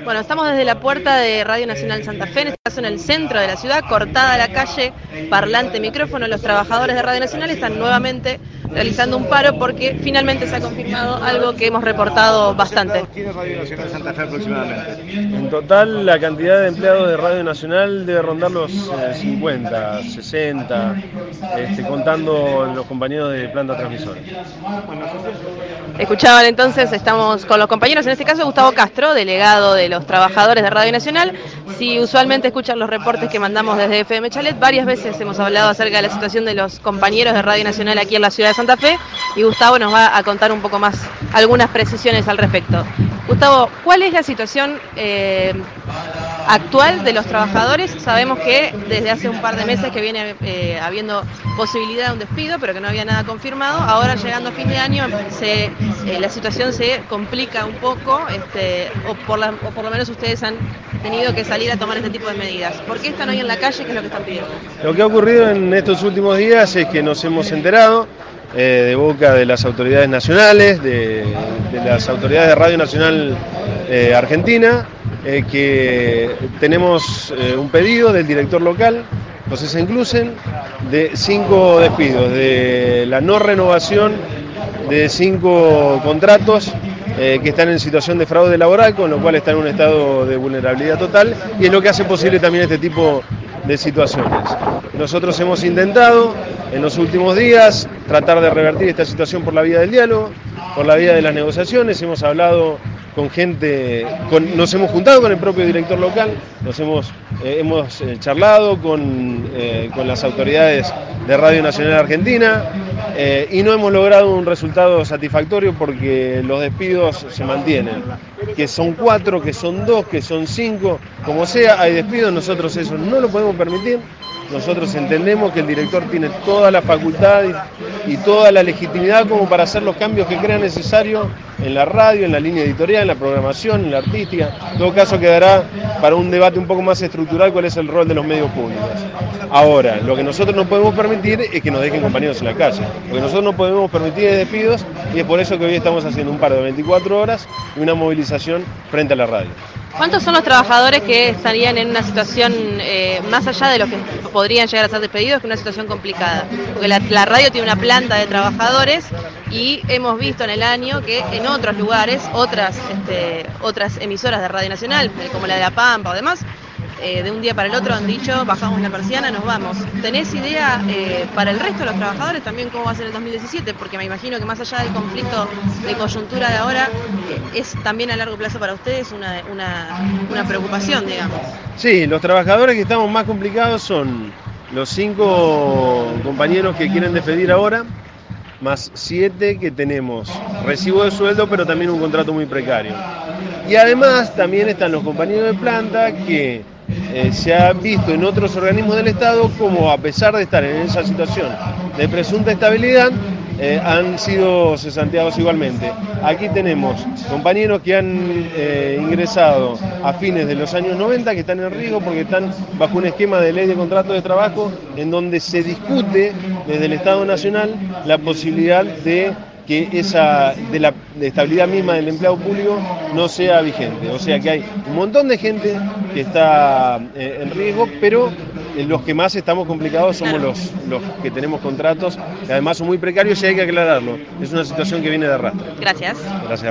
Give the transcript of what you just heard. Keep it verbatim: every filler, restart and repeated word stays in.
Bueno, estamos desde la puerta de Radio Nacional Santa Fe, en este caso en el centro de la ciudad, cortada la calle, parlante, micrófono. Los trabajadores de Radio Nacional están nuevamente realizando un paro porque finalmente se ha confirmado algo que hemos reportado bastante. ¿Tiene Radio Nacional Santa Fe aproximadamente? En total, la cantidad de empleados de Radio Nacional debe rondar los eh, cincuenta, sesenta, este, contando los compañeros de planta transmisora. Escuchaban entonces, estamos con los compañeros, en este caso Gustavo Castro, delegado de los trabajadores de Radio Nacional. Si usualmente escuchan los reportes que mandamos desde F M Chalet, varias veces hemos hablado acerca de la situación de los compañeros de Radio Nacional aquí en la ciudad de Santa Fe, y Gustavo nos va a contar un poco más algunas precisiones al respecto. Gustavo, ¿cuál es la situación eh, actual de los trabajadores? Sabemos que desde hace un par de meses que viene eh, habiendo posibilidad de un despido, pero que no había nada confirmado. Ahora, llegando a fin de año, se, eh, la situación se complica un poco, este, o, por la, o por lo menos ustedes han tenido que salir a tomar este tipo de medidas. ¿Por qué están hoy en la calle? ¿Qué es lo que están pidiendo? Lo que ha ocurrido en estos últimos días es que nos hemos enterado eh, de boca de las autoridades nacionales, de, de las autoridades de Radio Nacional eh, Argentina, eh, que tenemos eh, un pedido del director local, José Senclusen, de cinco despidos, de la no renovación de cinco contratos eh, que están en situación de fraude laboral, con lo cual están en un estado de vulnerabilidad total, y es lo que hace posible también este tipo de situaciones. Nosotros hemos intentado en los últimos días tratar de revertir esta situación por la vía del diálogo, por la vía de las negociaciones. Hemos hablado con gente, con, nos hemos juntado con el propio director local, nos hemos, eh, hemos eh, charlado con, eh, con las autoridades de Radio Nacional Argentina eh, y no hemos logrado un resultado satisfactorio porque los despidos se mantienen. Que son cuatro, que son dos, que son cinco, como sea, hay despidos, nosotros eso no lo podemos permitir. Nosotros entendemos que el director tiene toda la facultad y, y toda la legitimidad como para hacer los cambios que crea necesario en la radio, en la línea editorial, en la programación, en la artística. En todo caso quedará para un debate un poco más estructural cuál es el rol de los medios públicos. Ahora, lo que nosotros no podemos permitir es que nos dejen compañeros en la calle. Lo que nosotros no podemos permitir es despidos, y es por eso que hoy estamos haciendo un paro de veinticuatro horas y una movilización frente a la radio. ¿Cuántos son los trabajadores que estarían en una situación eh, más allá de los que podrían llegar a ser despedidos, que una situación complicada? Porque la, la radio tiene una planta de trabajadores y hemos visto en el año que en otros lugares, otras, este, otras emisoras de Radio Nacional, como la de La Pampa o demás, eh, de un día para el otro han dicho, bajamos la persiana, nos vamos. ¿Tenés idea eh, para el resto de los trabajadores también cómo va a ser el dos mil diecisiete? Porque me imagino que más allá del conflicto de coyuntura de ahora, eh, es también a largo plazo para ustedes una, una, una preocupación, digamos. Sí, los trabajadores que estamos más complicados son los cinco compañeros que quieren despedir ahora, más siete que tenemos recibo de sueldo, pero también un contrato muy precario. Y además también están los compañeros de planta que eh, se ha visto en otros organismos del Estado como, a pesar de estar en esa situación de presunta estabilidad, eh, han sido cesanteados igualmente. Aquí tenemos compañeros que han eh, ingresado a fines de los años noventa, que están en riesgo porque están bajo un esquema de ley de contrato de trabajo en donde se discute desde el Estado Nacional la posibilidad de que esa de la de estabilidad misma del empleado público no sea vigente. O sea que hay un montón de gente que está eh, en riesgo, pero eh, los que más estamos complicados somos los, los que tenemos contratos, que además son muy precarios y hay que aclararlo. Es una situación que viene de arrastre. Gracias. Gracias.